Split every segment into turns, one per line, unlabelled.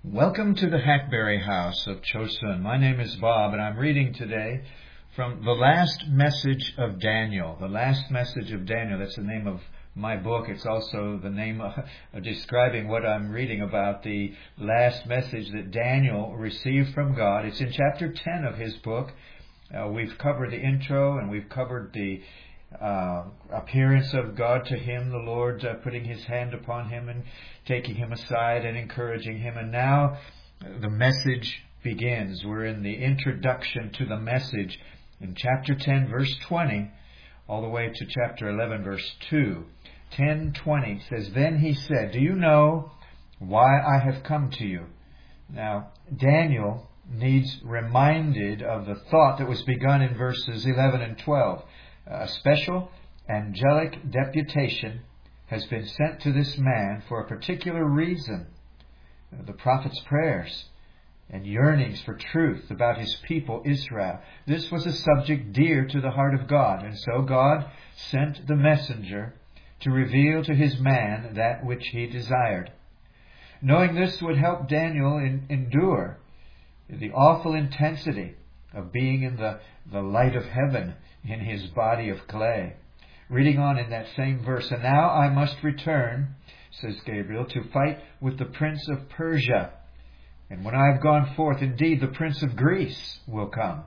Welcome to the Hackberry House of Chosun. My name is Bob, and I'm reading today from The Last Message of Daniel. The Last Message of Daniel, that's the name of my book. It's also the name of describing what I'm reading about, the last message that Daniel received from God. It's in chapter 10 of his book. We've covered the intro, and we've covered the appearance of God to him, the Lord putting his hand upon him and taking him aside and encouraging him. And now the message begins. We're in the introduction to the message in chapter 10, verse 20, all the way to chapter 11, verse 2. 10:20 says, "Then he said, 'Do you know why I have come to you?'" Now, Daniel needs reminded of the thought that was begun in verses 11 and 12. A special angelic deputation has been sent to this man for a particular reason. The prophet's prayers and yearnings for truth about his people Israel. This was a subject dear to the heart of God, and so God sent the messenger to reveal to his man that which he desired. Knowing this would help Daniel endure the awful intensity of being in the light of heaven in his body of clay. Reading on in that same verse, "And now I must return," says Gabriel, "to fight with the prince of Persia. And when I have gone forth, indeed the prince of Greece will come."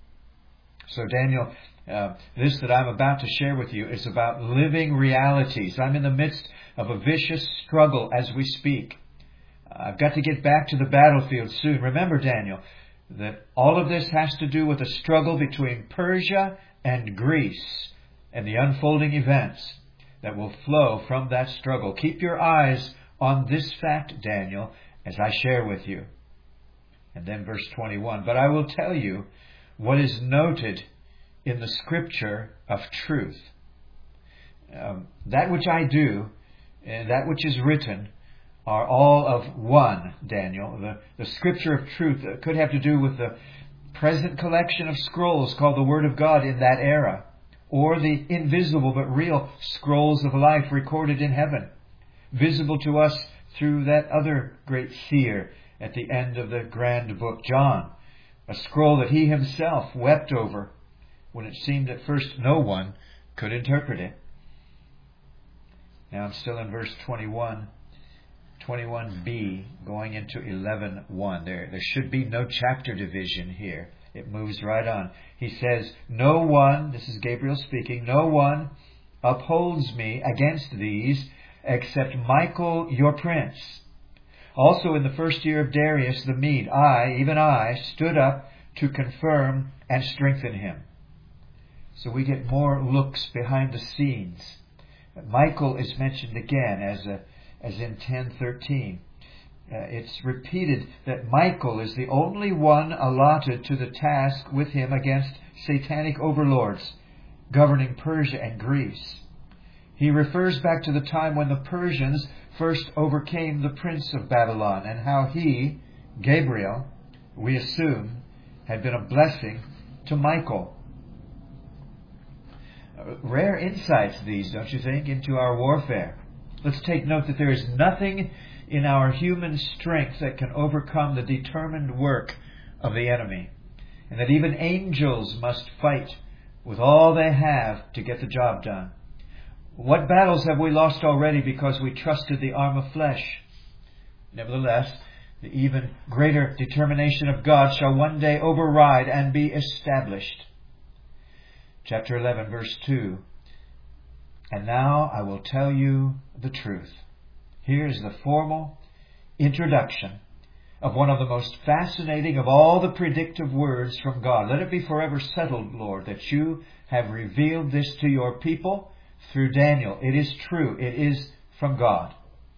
So Daniel, this that I'm about to share with you is about living realities. I'm in the midst of a vicious struggle as we speak. I've got to get back to the battlefield soon. Remember, Daniel, that all of this has to do with a struggle between Persia and Greece and the unfolding events that will flow from that struggle. Keep your eyes on this fact, Daniel, as I share with you. And then verse 21, "But I will tell you what is noted in the scripture of truth. That which I do and that which is written are all of one," Daniel. The scripture of truth could have to do with the present collection of scrolls called the Word of God in that era, or the invisible but real scrolls of life recorded in heaven, visible to us through that other great seer at the end of the grand book, John, a scroll that he himself wept over when it seemed at first no one could interpret it. Now I'm still in verse 21b, going into 11:1. There should be no chapter division here. It moves right on. He says, "No one," this is Gabriel speaking, "no one upholds me against these except Michael your prince. Also in the first year of Darius the Mede, even I, stood up to confirm and strengthen him." So we get more looks behind the scenes. Michael is mentioned again as in 10:13. It's repeated that Michael is the only one allotted to the task with him against satanic overlords governing Persia and Greece. He refers back to the time when the Persians first overcame the prince of Babylon and how he, Gabriel, we assume, had been a blessing to Michael. Rare insights these, don't you think, into our warfare. Let's take note that there is nothing in our human strength that can overcome the determined work of the enemy, and that even angels must fight with all they have to get the job done. What battles have we lost already because we trusted the arm of flesh? Nevertheless, the even greater determination of God shall one day override and be established. Chapter 11, verse 2. "And now I will tell you the truth." Here is the formal introduction of one of the most fascinating of all the predictive words from God. "Let it be forever settled, Lord, that you have revealed this to your people through Daniel. It is true. It is from God."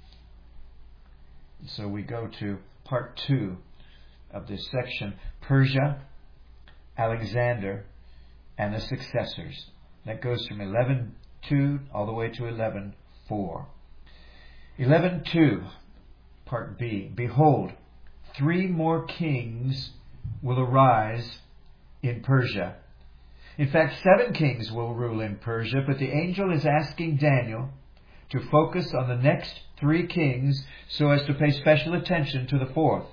So we go to part 2 of this section, Persia, Alexander, and the successors. That goes from 11:2 all the way to 11:4. 11:2, part B. "Behold, 3 more kings will arise in Persia." In fact, 7 kings will rule in Persia, but the angel is asking Daniel to focus on the next 3 kings so as to pay special attention to the 4th.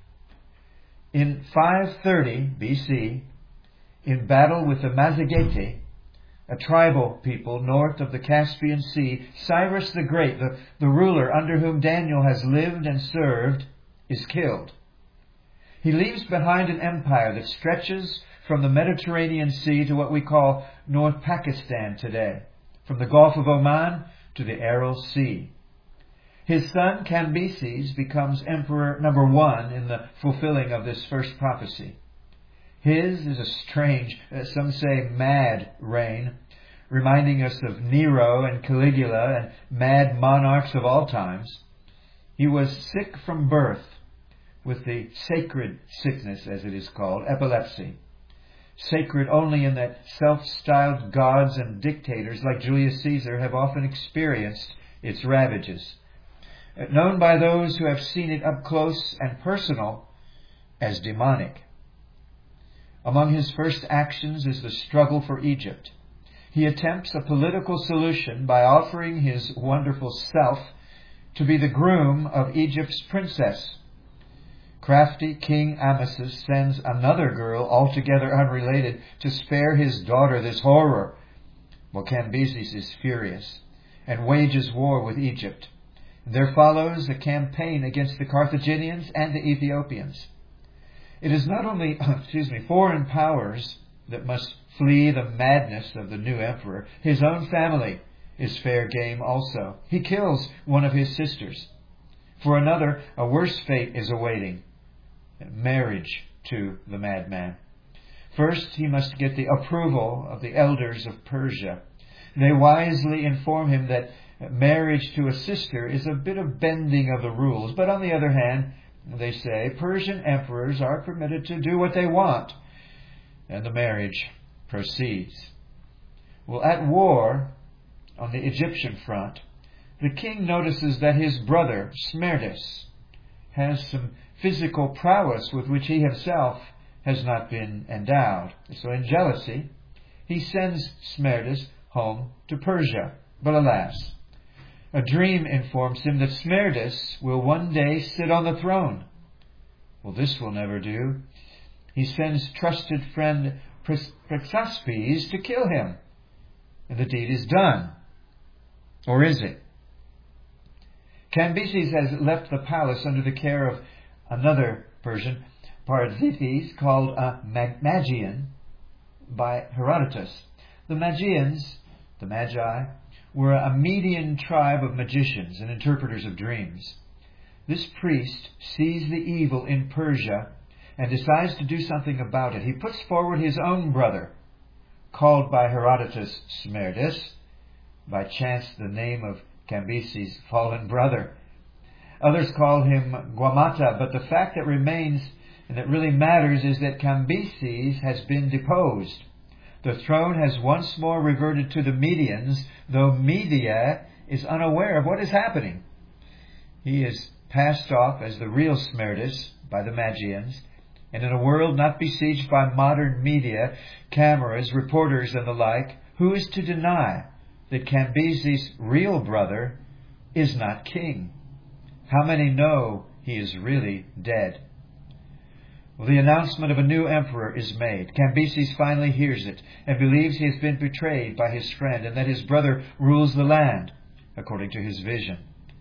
In 530 BC, in battle with the Mazagete, a tribal people north of the Caspian Sea, Cyrus the Great, the ruler under whom Daniel has lived and served, is killed. He leaves behind an empire that stretches from the Mediterranean Sea to what we call North Pakistan today, from the Gulf of Oman to the Aral Sea. His son Cambyses becomes emperor number 1 in the fulfilling of this first prophecy. His is a strange, some say mad reign, reminding us of Nero and Caligula and mad monarchs of all times. He was sick from birth with the sacred sickness, as it is called, epilepsy. Sacred only in that self-styled gods and dictators like Julius Caesar have often experienced its ravages. Known by those who have seen it up close and personal as demonic. Among his first actions is the struggle for Egypt. He attempts a political solution by offering his wonderful self to be the groom of Egypt's princess. Crafty King Amasis sends another girl altogether unrelated to spare his daughter this horror. Well, Cambyses is furious and wages war with Egypt. There follows a campaign against the Carthaginians and the Ethiopians. It is not only foreign powers that must flee the madness of the new emperor. His own family is fair game also. He kills one of his sisters. For another, a worse fate is awaiting. Marriage to the madman. First, he must get the approval of the elders of Persia. They wisely inform him that marriage to a sister is a bit of bending of the rules. But on the other hand, they say Persian emperors are permitted to do what they want. And the marriage proceeds. Well, at war on the Egyptian front, the king notices that his brother, Smerdis, has some physical prowess with which he himself has not been endowed. So in jealousy, he sends Smerdis home to Persia. But alas, a dream informs him that Smerdis will one day sit on the throne. Well, this will never do. He sends trusted friend Praxaspes to kill him. And the deed is done. Or is it? Cambyses has left the palace under the care of another Persian, Parzithes, called a Magian by Herodotus. The Magians, the Magi, were a Median tribe of magicians and interpreters of dreams. This priest sees the evil in Persia and decides to do something about it. He puts forward his own brother, called by Herodotus Smerdis, by chance the name of Cambyses' fallen brother. Others call him Guamata, but the fact that remains and that really matters is that Cambyses has been deposed. The throne has once more reverted to the Medians, though Media is unaware of what is happening. He is passed off as the real Smerdis by the Magians, and in a world not besieged by modern media, cameras, reporters, and the like, who is to deny that Cambyses' real brother is not king? How many know he is really dead? Well, the announcement of a new emperor is made. Cambyses finally hears it and believes he has been betrayed by his friend and that his brother rules the land according to his vision.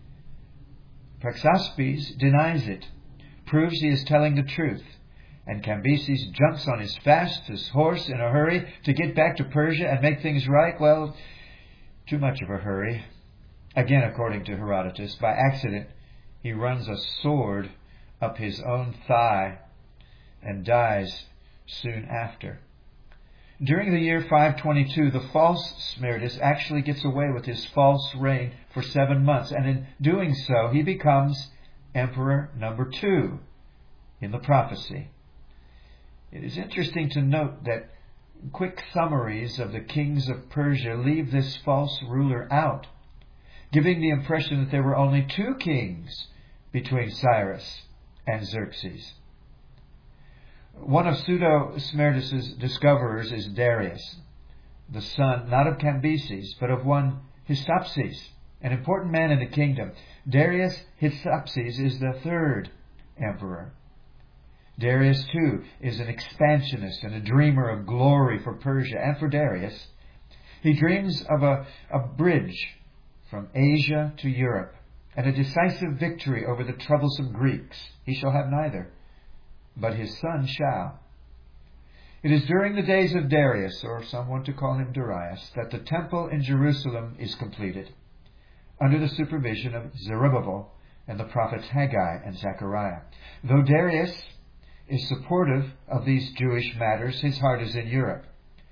Praxaspes denies it, proves he is telling the truth, and Cambyses jumps on his fastest horse in a hurry to get back to Persia and make things right. Well, too much of a hurry. Again, according to Herodotus, by accident, he runs a sword up his own thigh and dies soon after. During the year 522, the false Smerdis actually gets away with his false reign for 7 months, and in doing so, he becomes emperor number 2 in the prophecy. It is interesting to note that quick summaries of the kings of Persia leave this false ruler out, giving the impression that there were only 2 kings between Cyrus and Xerxes. One of Pseudo-Smerdis' discoverers is Darius, the son not of Cambyses, but of one Hystaspes, an important man in the kingdom. Darius Hystaspes is the third emperor. Darius, too, is an expansionist and a dreamer of glory for Persia and for Darius. He dreams of a bridge from Asia to Europe and a decisive victory over the troublesome Greeks. He shall have neither, but his son shall. It is during the days of Darius, or some want to call him Darius, that the temple in Jerusalem is completed, under the supervision of Zerubbabel and the prophets Haggai and Zechariah. Though Darius is supportive of these Jewish matters, his heart is in Europe.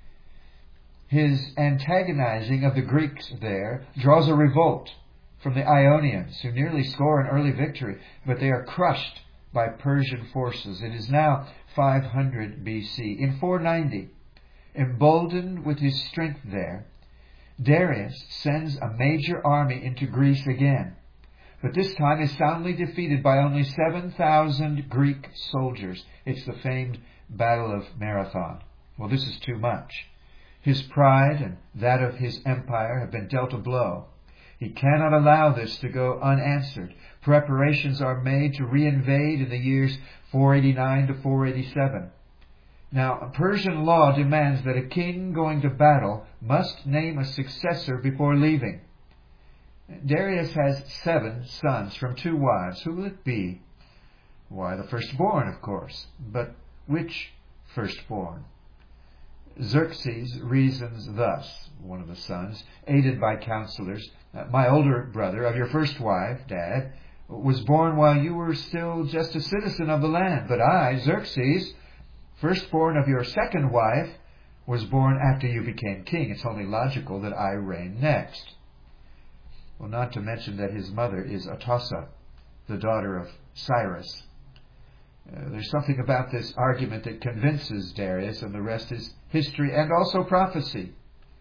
His antagonizing of the Greeks there draws a revolt from the Ionians, who nearly score an early victory, but they are crushed by Persian forces. It is now 500 BC. In 490, emboldened with his strength there, Darius sends a major army into Greece again, but this time is soundly defeated by only 7,000 Greek soldiers. It's the famed Battle of Marathon. Well, this is too much. His pride and that of his empire have been dealt a blow. He cannot allow this to go unanswered. Preparations are made to reinvade in the years 489 to 487. Now, Persian law demands that a king going to battle must name a successor before leaving. Darius has 7 sons from 2 wives. Who will it be? Why, the firstborn, of course. But which firstborn? Xerxes reasons thus, one of the sons, aided by counselors. My older brother of your first wife, Dad, was born while you were still just a citizen of the land. But I, Xerxes, firstborn of your second wife, was born after you became king. It's only logical that I reign next. Well, not to mention that his mother is Atossa, the daughter of Cyrus. There's something about this argument that convinces Darius, and the rest is history and also prophecy.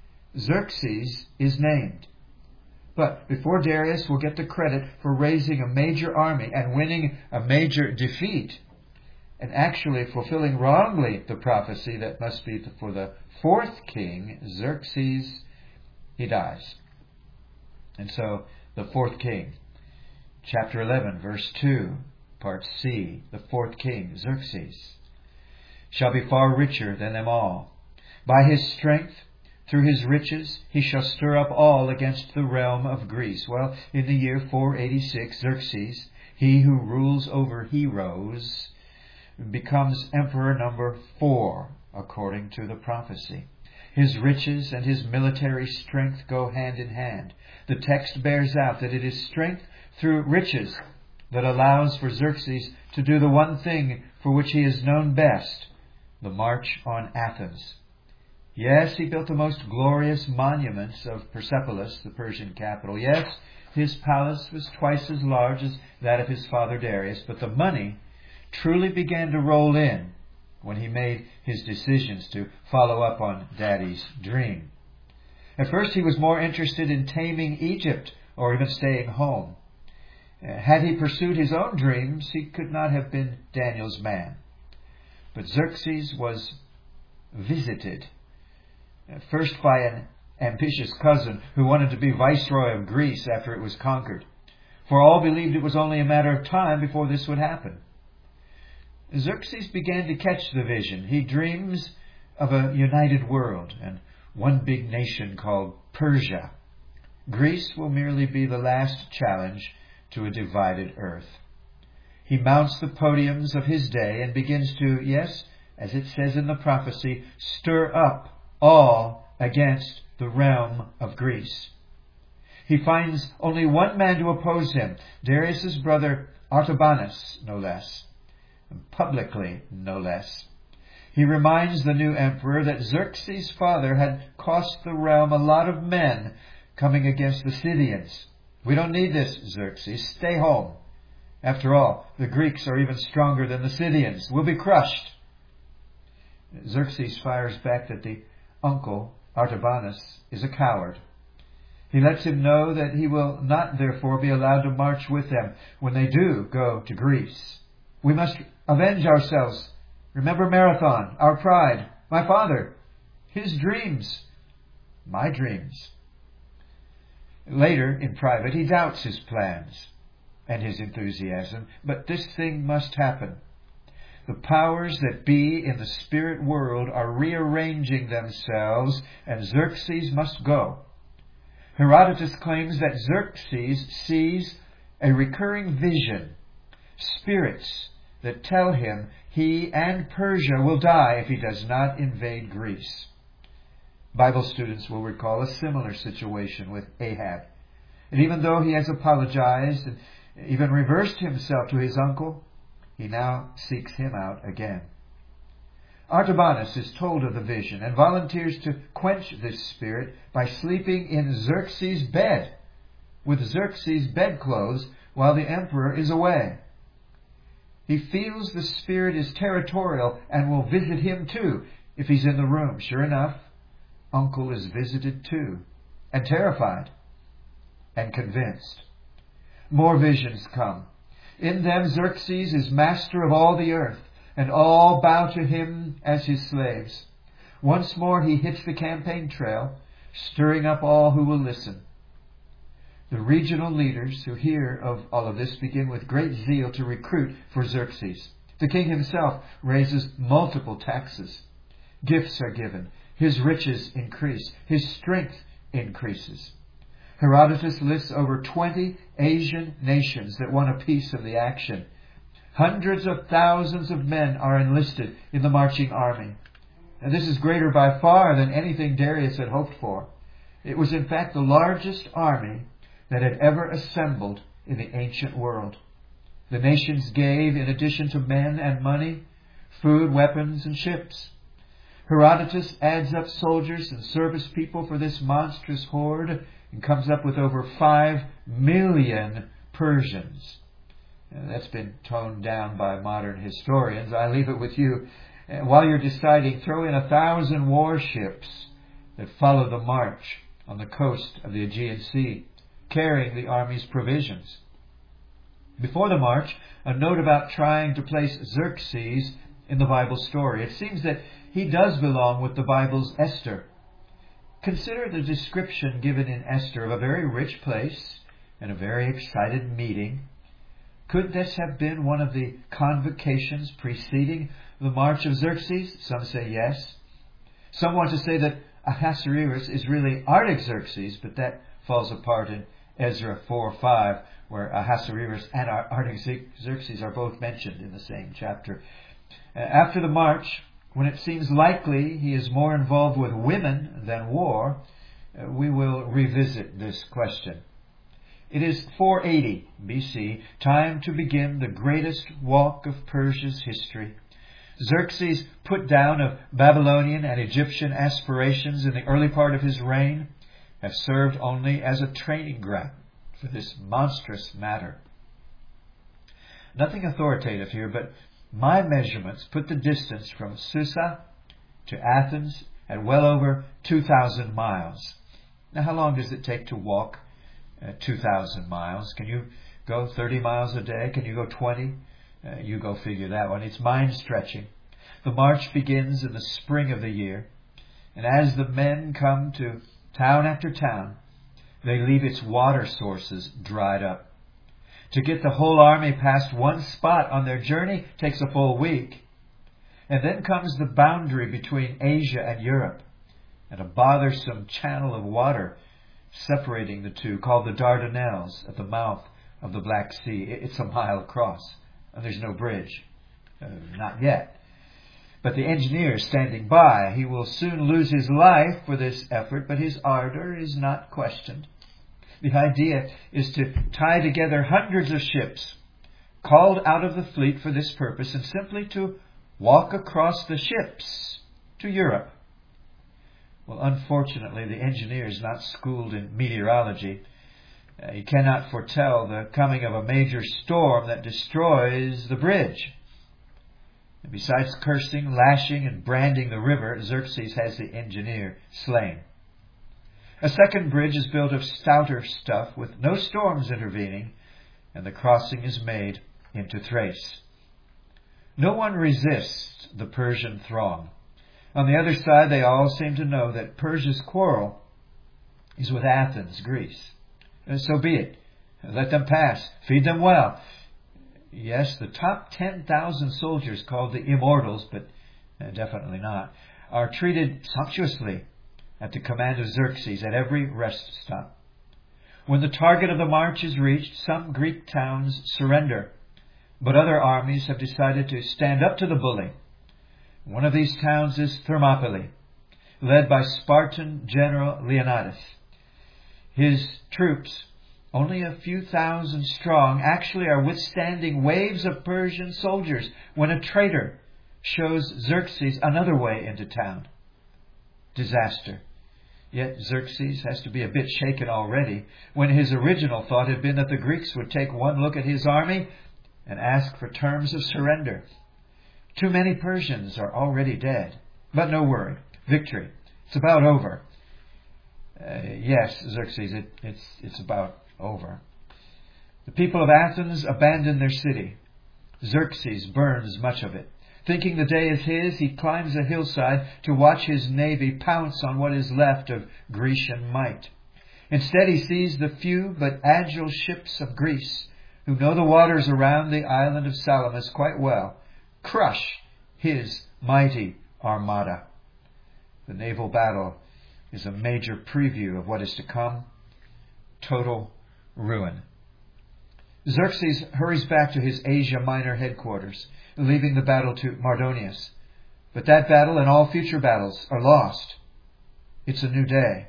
Xerxes is named. But before Darius will get the credit for raising a major army and winning a major defeat, and actually fulfilling wrongly the prophecy that must be for the 4th king, Xerxes, he dies. And so, the 4th king, chapter 11, verse 2, part C, the 4th king, Xerxes, shall be far richer than them all. By his strength, through his riches, he shall stir up all against the realm of Greece. Well, in the year 486, Xerxes, he who rules over heroes, becomes emperor number 4, according to the prophecy. His riches and his military strength go hand in hand. The text bears out that it is strength through riches that allows for Xerxes to do the one thing for which he is known best, the march on Athens. Yes, he built the most glorious monuments of Persepolis, the Persian capital. Yes, his palace was twice as large as that of his father Darius, but the money truly began to roll in when he made his decisions to follow up on Daddy's dream. At first he was more interested in taming Egypt or even staying home. Had he pursued his own dreams, he could not have been Daniel's man. But Xerxes was visited, first by an ambitious cousin who wanted to be viceroy of Greece after it was conquered. For all believed it was only a matter of time before this would happen. Xerxes began to catch the vision. He dreams of a united world and one big nation called Persia. Greece will merely be the last challenge to a divided earth. He mounts the podiums of his day and begins to, yes, as it says in the prophecy, stir up all against the realm of Greece. He finds only one man to oppose him, Darius's brother Artabanus, no less. Publicly, no less. He reminds the new emperor that Xerxes' father had cost the realm a lot of men coming against the Scythians. We don't need this, Xerxes. Stay home. After all, the Greeks are even stronger than the Scythians. We'll be crushed. Xerxes fires back that the uncle, Artabanus, is a coward. He lets him know that he will not therefore be allowed to march with them when they do go to Greece. We must avenge ourselves. Remember Marathon, our pride, my father, his dreams, my dreams. Later, in private, he doubts his plans and his enthusiasm, but this thing must happen. The powers that be in the spirit world are rearranging themselves, and Xerxes must go. Herodotus claims that Xerxes sees a recurring vision, spirits that tell him he and Persia will die if he does not invade Greece. Bible students will recall a similar situation with Ahab. And even though he has apologized and even reversed himself to his uncle, he now seeks him out again. Artabanus is told of the vision and volunteers to quench this spirit by sleeping in Xerxes' bed, with Xerxes' bedclothes, while the emperor is away. He feels the spirit is territorial and will visit him too if he's in the room. Sure enough, uncle is visited too, and terrified and convinced. More visions come. In them Xerxes is master of all the earth, and all bow to him as his slaves. Once more he hits the campaign trail, stirring up all who will listen. The regional leaders who hear of all of this begin with great zeal to recruit for Xerxes. The king himself raises multiple taxes. Gifts are given. His riches increase. His strength increases. Herodotus lists over 20 Asian nations that want a piece of the action. Hundreds of thousands of men are enlisted in the marching army. And this is greater by far than anything Darius had hoped for. It was in fact the largest army that had ever assembled in the ancient world. The nations gave, in addition to men and money, food, weapons, and ships. Herodotus adds up soldiers and service people for this monstrous horde and comes up with over 5 million Persians. That's been toned down by modern historians. I leave it with you. While you're deciding, throw in 1,000 warships that follow the march on the coast of the Aegean Sea, carrying the army's provisions. Before the march, a note about trying to place Xerxes in the Bible story. It seems that he does belong with the Bible's Esther. Consider the description given in Esther of a very rich place and a very excited meeting. Could this have been one of the convocations preceding the march of Xerxes? Some say yes. Some want to say that Ahasuerus is really Artaxerxes, but that falls apart in Ezra 4:5, where Ahasuerus and Artaxerxes are both mentioned in the same chapter. After the march, when it seems likely he is more involved with women than war, we will revisit this question. It is 480 BC, time to begin the greatest walk of Persia's history. Xerxes' put down of Babylonian and Egyptian aspirations in the early part of his reign have served only as a training ground for this monstrous matter. Nothing authoritative here, but my measurements put the distance from Susa to Athens at well over 2,000 miles. Now, how long does it take to walk 2,000 miles? Can you go 30 miles a day? Can you go 20? You go figure that one. It's mind-stretching. The march begins in the spring of the year, and as the men come to town after town, they leave its water sources dried up. To get the whole army past one spot on their journey takes a full week. And then comes the boundary between Asia and Europe, and a bothersome channel of water separating the two, called the Dardanelles, at the mouth of the Black Sea. It's a mile across, and there's no bridge. Not yet. But the engineer is standing by. He will soon lose his life for this effort, but his ardor is not questioned. The idea is to tie together hundreds of ships called out of the fleet for this purpose and simply to walk across the ships to Europe. Well, unfortunately, the engineer is not schooled in meteorology. He cannot foretell the coming of a major storm that destroys the bridge. And besides cursing, lashing, and branding the river, Xerxes has the engineer slain. A second bridge is built of stouter stuff with no storms intervening, and the crossing is made into Thrace. No one resists the Persian throng. On the other side, they all seem to know that Persia's quarrel is with Athens, Greece. So be it. Let them pass. Feed them well. Yes, the top 10,000 soldiers, called the Immortals, but definitely not, are treated sumptuously at the command of Xerxes at every rest stop. When the target of the march is reached, some Greek towns surrender, but other armies have decided to stand up to the bully. One of these towns is Thermopylae, led by Spartan General Leonidas. His troops, only a few thousand strong, actually are withstanding waves of Persian soldiers when a traitor shows Xerxes another way into town. Disaster. Yet Xerxes has to be a bit shaken already, when his original thought had been that the Greeks would take one look at his army and ask for terms of surrender. Too many Persians are already dead. But no worry. Victory. It's about over. Yes, Xerxes, it's about over. The people of Athens abandon their city. Xerxes burns much of it. Thinking the day is his, he climbs a hillside to watch his navy pounce on what is left of Grecian might. Instead, he sees the few but agile ships of Greece, who know the waters around the island of Salamis quite well, crush his mighty armada. The naval battle is a major preview of what is to come. Total ruin. Xerxes hurries back to his Asia Minor headquarters, leaving the battle to Mardonius. But that battle and all future battles are lost. It's a new day.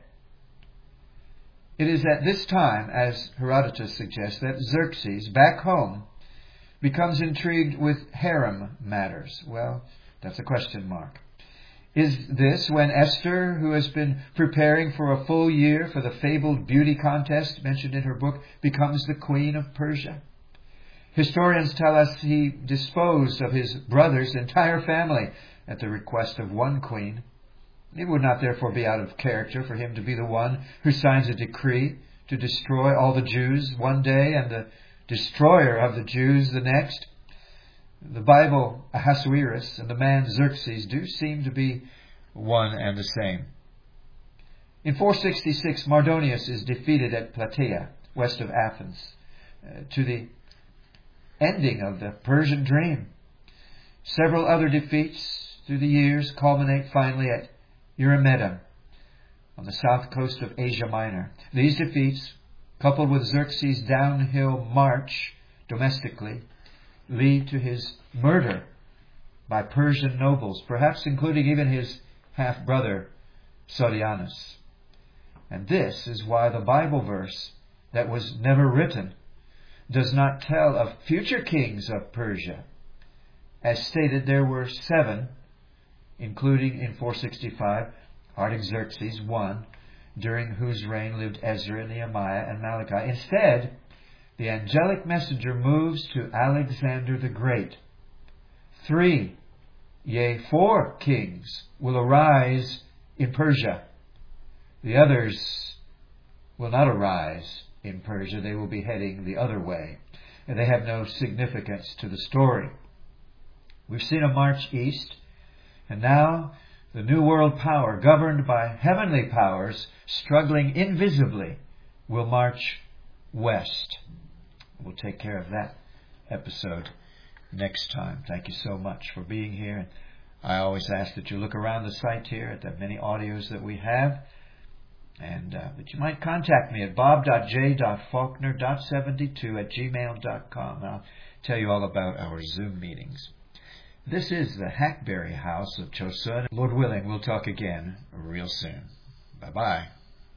It is at this time, as Herodotus suggests, that Xerxes, back home, becomes intrigued with harem matters. Well, that's a question mark. Is this when Esther, who has been preparing for a full year for the fabled beauty contest mentioned in her book, becomes the queen of Persia? Historians tell us he disposed of his brother's entire family at the request of one queen. It would not therefore be out of character for him to be the one who signs a decree to destroy all the Jews one day and the destroyer of the Jews the next. The Bible, Ahasuerus, and the man Xerxes do seem to be one and the same. In 466, Mardonius is defeated at Plataea, west of Athens, to the ending of the Persian dream. Several other defeats through the years culminate finally at Eurymedon, on the south coast of Asia Minor. These defeats, coupled with Xerxes' downhill march domestically, lead to his murder by Persian nobles, perhaps including even his half-brother Sodianus. And this is why the Bible verse that was never written does not tell of future kings of Persia. As stated, there were 7, including in 465 Artaxerxes I, during whose reign lived Ezra, Nehemiah, and Malachi. Instead, the angelic messenger moves to Alexander the Great. 3, yea, 4 kings will arise in Persia. The others will not arise in Persia. They will be heading the other way, and they have no significance to the story. We've seen a march east, and now the New World power, governed by heavenly powers, struggling invisibly, will march west. We'll take care of that episode next time. Thank you so much for being here. I always ask that you look around the site here at the many audios that we have, and that you might contact me at bob.j.faulkner.72@gmail.com. I'll tell you all about our Zoom meetings. This is the Hackberry House of Chosun. Lord willing, we'll talk again real soon. Bye-bye.